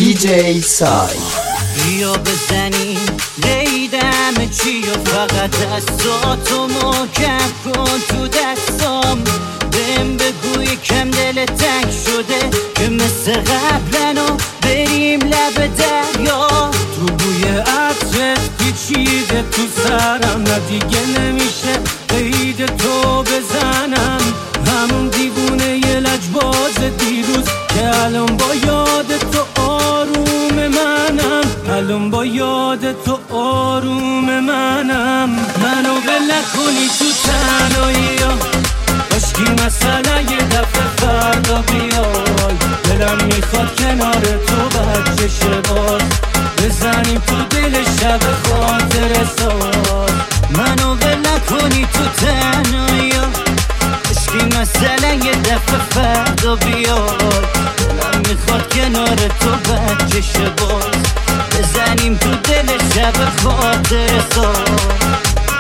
DJ سای. بیا بزنیم ریدم چی و فقط دستاتو محکم کن تو دستام. بهم بگو یکم دل تنگ شده که مثل قبلنو بریم لب دریا. تو بوی عطرت پیچیده تو سرم، نه دیگه نمیشه قید تو بزنم. همون دیوونه یه لجباز دیروز که الان با یاد تو آروم منم، الان با یاد تو آروم منم. منو ول نکنی تو تنهایی ها، عشقی مثلا یه دفعه فردا بیای. دلم میخواد کنار تو بچه باز بزنیم تو دل شب خاطر ساز. منو ول نکنی تو تنهایی ها، عشقی مثلا یه دفعه فردا بیای. دلم میخواد کنار تو بچه باز بزنیم تو دل شب خاطر ساز.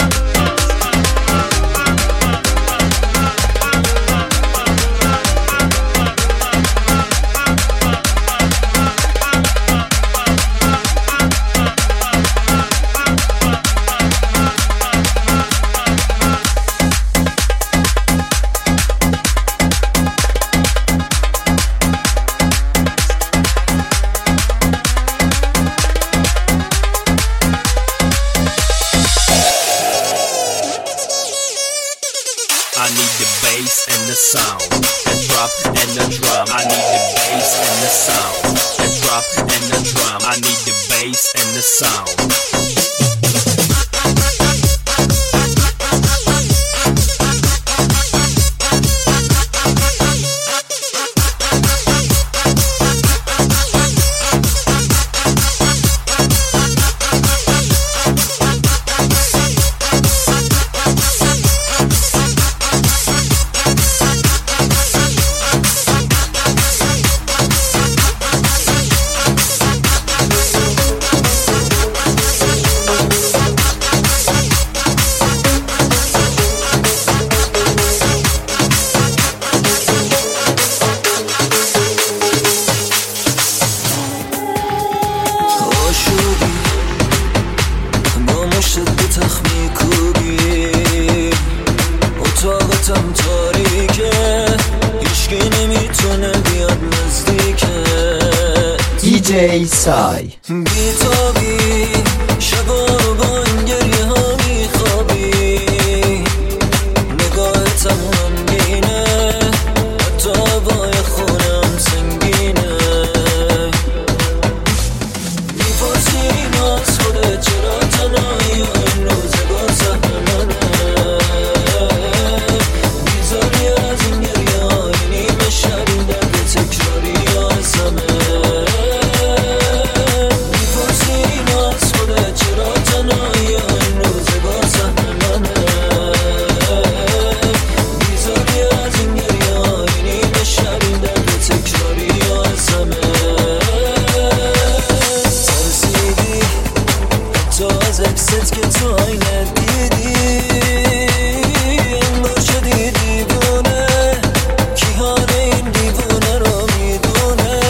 I need the bass and the sound, the drop and the drum. I need the bass and the sound, the drop and the drum. I need the bass and the sound. اتاقتم تاریکه، هیچکی نمیتونه بیاد نزدیکه. DJ سای. بیتابی شبا رو با این گریه ها میخوابی، نگاهتم غمگینه، حتی هوای خونم سنگینه. میپرسی اینو از خودت چرا تنهایی و این روزگار سهل منه. بیزاری از این گریه های نیمه شب، این درد تکراری آزمه. میپرسی اینو از خودت چرا تنهایی و این روزگار سهل منه. بیزاری از این گریه های نیمه شب، این درد تکراری آزمه. ترسیدی حتی از عکست که تو آینه دیدی، انگار شدی دیوونه، کی حال این دیوونه رو میدونه.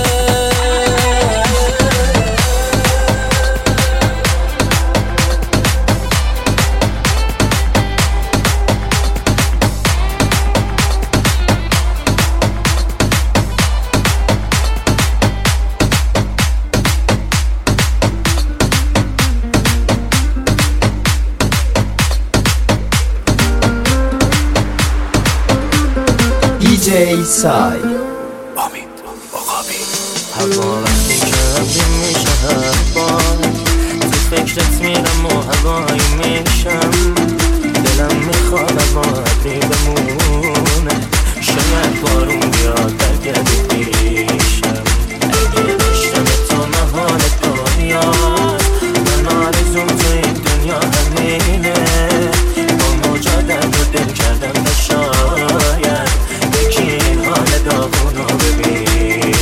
DJ سای. امید عقابی. هوا وقتی که ابری میشه هر بار تو فکرت میرم و هوایی میشم. دلم میخواد اما ابری بمونه، شاید بارون بیاد برگردی پیشم. اگه داشتم تو محال دنیاست، من آرزوم تو این دنیا همینه. با مجادم رو دل کردم و شاید یکی این حال داغون رو ببینه.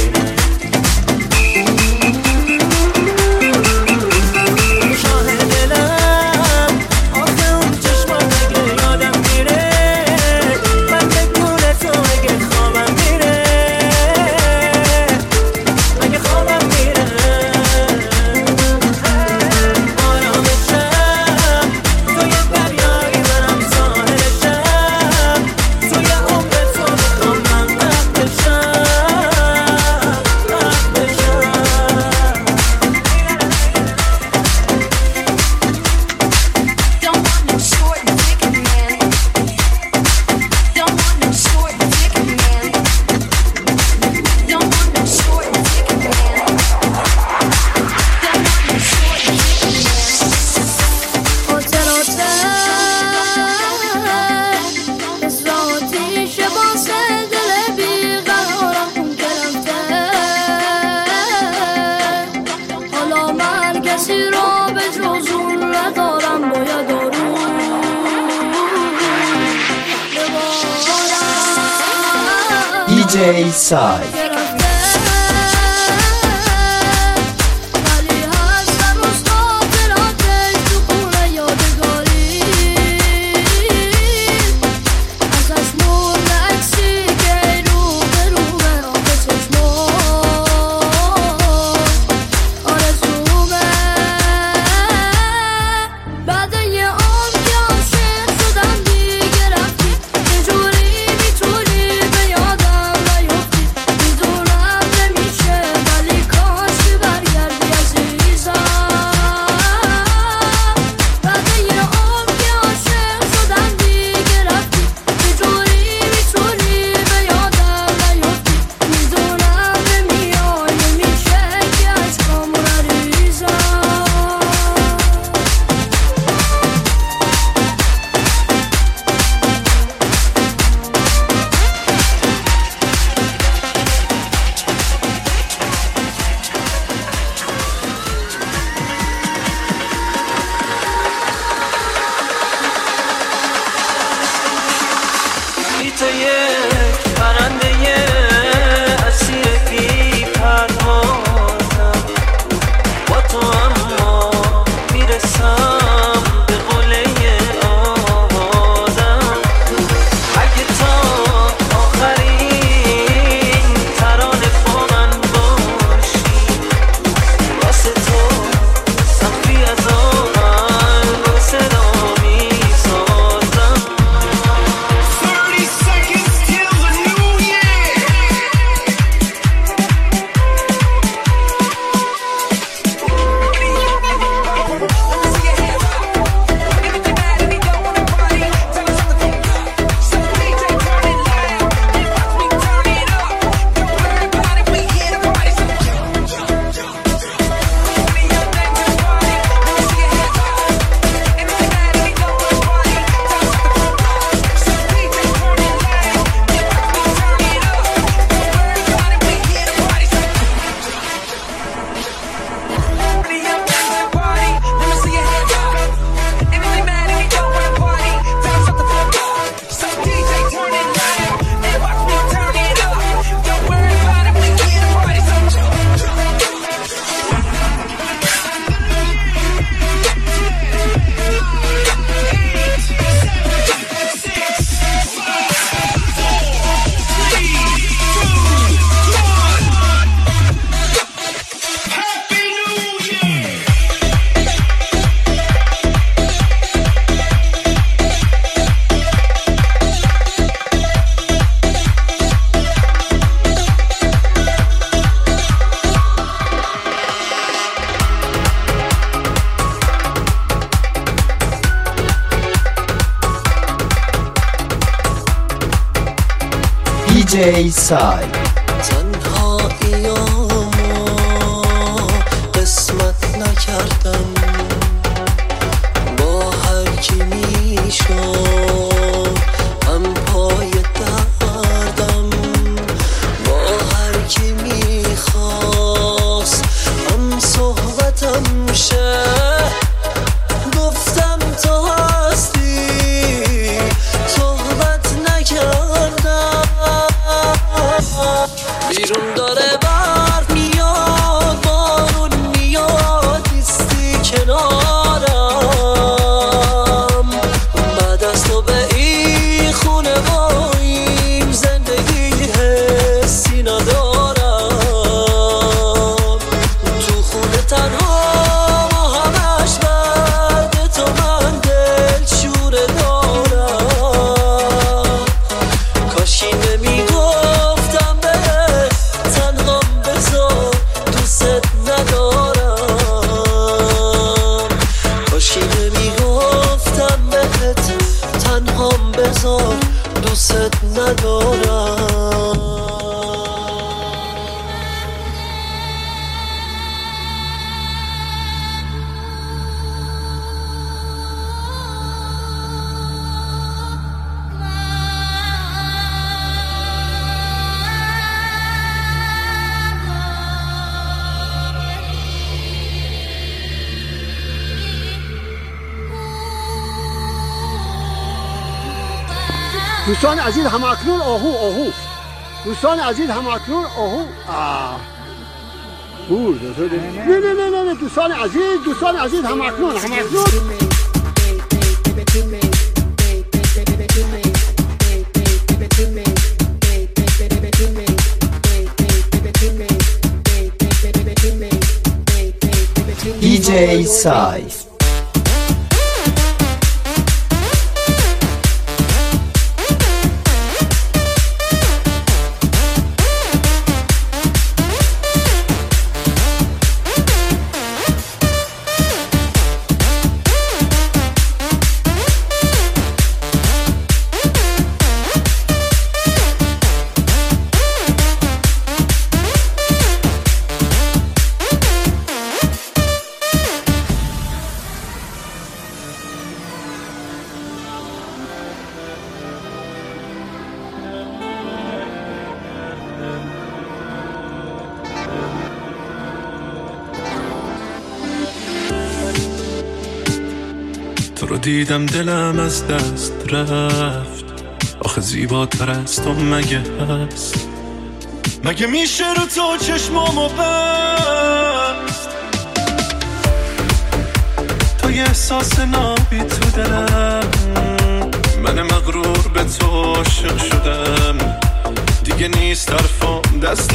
شاه دلم آخه اون چشمات اگه یادم میره، من به گونه تو اگه خوابم میره. DJ Sai. DJ Sai. تنهاییامو قسمت نکردم با هر کی میشد هم پای دردم با هر کی میخواست هم صحبتم شه گفتم تو هستی صحبت نکردم بیرون داره برف میاد بارون میاد نیستی کنارم بعد از تو به این خونه با این زندگی حسی ندارم تو خونه تنها و همش بعد تو من دل شوره دارم کاشی نمیگفتم بهت تنهام بذار دوست ندارم کاشی نمیگفتم بهت تنهام بذار دوست ندارم دوستان عزیز هماکنون آهو دوستان عزیز همکنون نه دوستان عزیز همکنون DJ Side. تو رو دیدم دلم از دست رفت، آخه زیباتر از تو مگه هست؟ مگه میشه رو تو چشمامو بست؟ تو یه احساس نابی تو دلم، من مغرور به تو عاشق شدم، دیگه نیست حرفم دست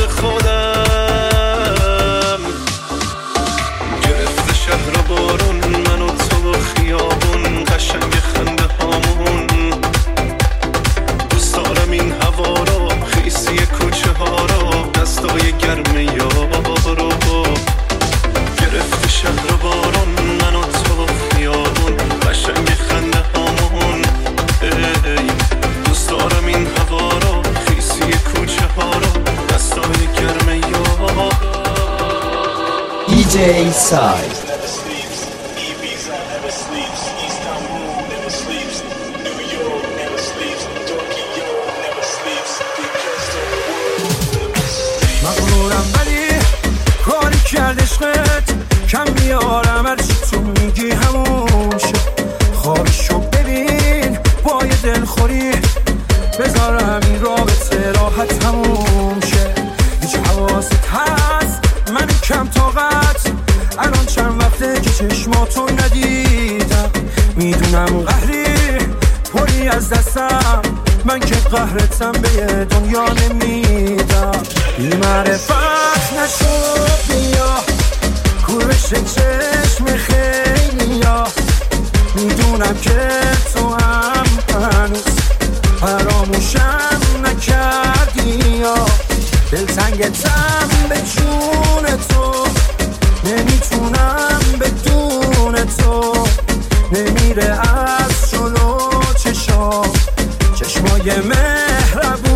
خودم. گرفته شهر و بارون، من و تو و خیابون، قشنگ خنده هامون. دوست دارم این هوا رو، خیسی کوچه ها رو، دستای گرم یارو. گرفته شهر و بارون، من و تو و خیابون، قشنگ خنده هامون. دوست دارم این هوا رو، خیسی کوچه ها رو، دستای گرم یارو. DJ Side. مغرورم ولی کاری کرد عشقت، کم میارم هرچی تو میگی همون شد. خوابشو ببین با یه دلخوری، بذارم این رابطه راحت همون شه. هیچ حواست هست من کم طاقت، الان چند وقته که چشماتو ندیدم. میدونم قهری پری از دستم، من که قهرتم به یه دنیا نمیدم. بی معرفت نشد بیا کورش چشم خیلی ها، میدونم که تو هم هنوز فراموشم نکردی یا دلتنگتم به جون تو، نمیتونم بدون تو. نمیره از جلو چشمای مهربون